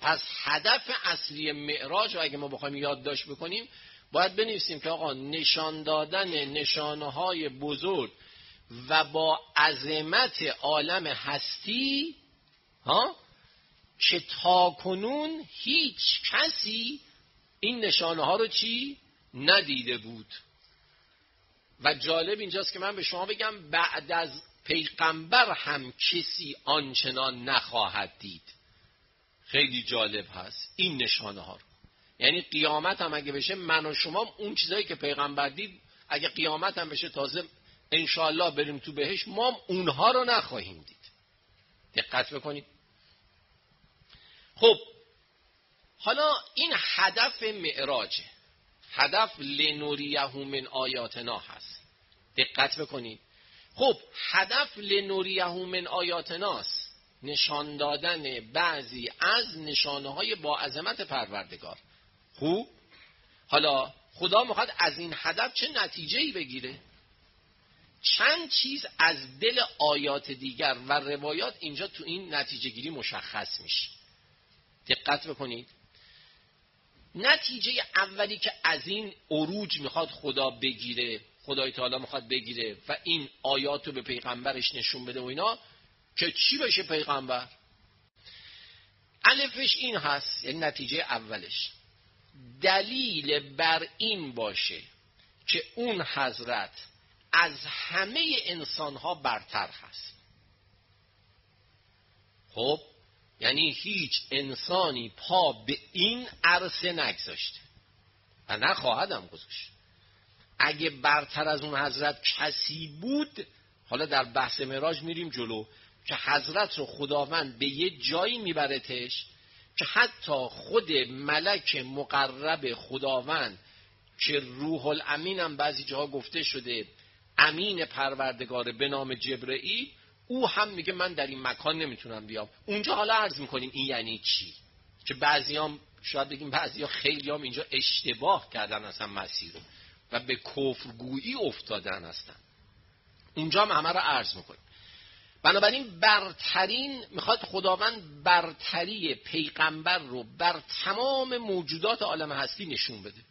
پس هدف اصلی معراج رو اگه ما بخوایم یادداشت بکنیم باید بنویسیم که آقا نشان دادن نشانه‌های بزرگ و با عظمت عالم هستی که تاکنون هیچ کسی این نشانه ها رو ندیده بود. و جالب اینجاست که من به شما بگم بعد از پیغمبر هم کسی آنچنان نخواهد دید. خیلی جالب هست این نشانه ها رو. یعنی قیامت هم اگه بشه من و شما اون چیزایی که پیغمبر دید اگه قیامت هم بشه تازه انشاءالله بریم تو بهش ما اونها رو نخواهیم دید. دقت بکنید. خب حالا این هدف معراجه، هدف لنوریه من آیاتنا هست. دقت بکنید. خب هدف لنوریه من آیاتناست، نشان دادن بعضی از نشانه های با عظمت پروردگار. خوب حالا خدا میخواد از این هدف چه نتیجه‌ای بگیره؟ چند چیز از دل آیات دیگر و روایات اینجا تو این نتیجه گیری مشخص میشه. دقت بکنید. نتیجه اولی که از این عروج میخواد خدا بگیره، خدای تعالی میخواد بگیره و این آیات رو به پیغمبرش نشون بده و اینا که چی بشه پیغمبر؟ الفش این هست، یعنی نتیجه اولش دلیل بر این باشه که اون حضرت از همه انسانها برتر هست. خب یعنی هیچ انسانی پا به این عرصه نگذاشته و نخواهدم گذاشت. اگه برتر از اون حضرت کسی بود، حالا در بحث معراج میریم جلو که حضرت رو خداوند به یه جایی میبرتش که حتی خود ملک مقرب خداوند که روح الامین هم بعضی جاها گفته شده امین پروردگار به نام جبرئیل، او هم میگه من در این مکان نمیتونم بیام. اونجا حالا عرض میکنیم این یعنی چی، که بعضیام شاید بگیم بعضیا خیلیام اینجا اشتباه کردن اصلا مسیر رو و به کفرگویی افتادن هستن. اونجا هم همه رو عرض میکنیم. بنابراین برترین میخواد خداوند برتری پیغمبر رو بر تمام موجودات عالم هستی نشون بده.